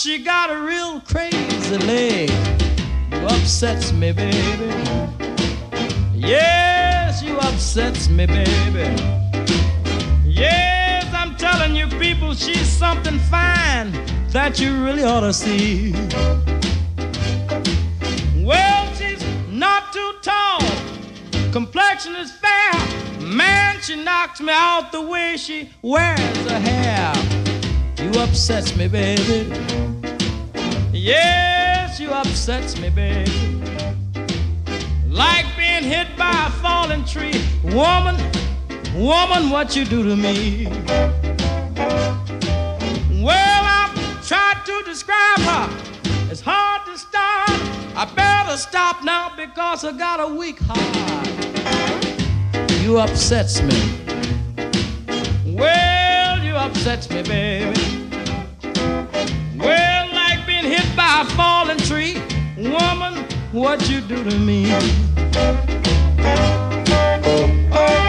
she got a real crazy leg. You upsets me, baby. Yes, you upsets me, baby. Yes, I'm telling you people, she's something fine that you really ought to see. Well, she's not too tall, complexion is fair. Man, she knocks me out the way she wears her hair. You upsets me, baby. Yes, you upsets me, baby. Like being hit by a falling tree. Woman, woman, what you do to me? Well, I've tried to describe her. It's hard to start. I better stop now because I got a weak heart. You upsets me. Well, you upsets me, baby. Well, like being hit by a falling tree. Woman, what you do to me? Oh,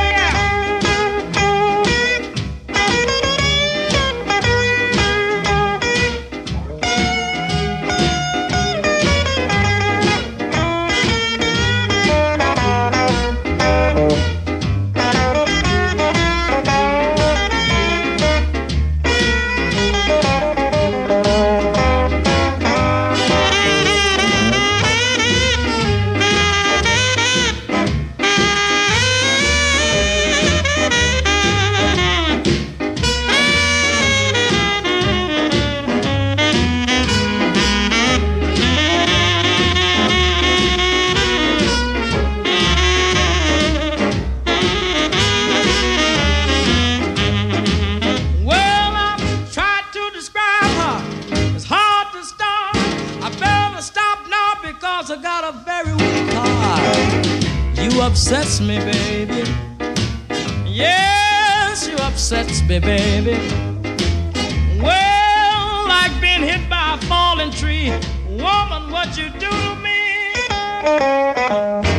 I got a very weak heart. You upsets me, baby. Yes, you upsets me, baby. Well, like being hit by a falling tree. Woman, what you do to me?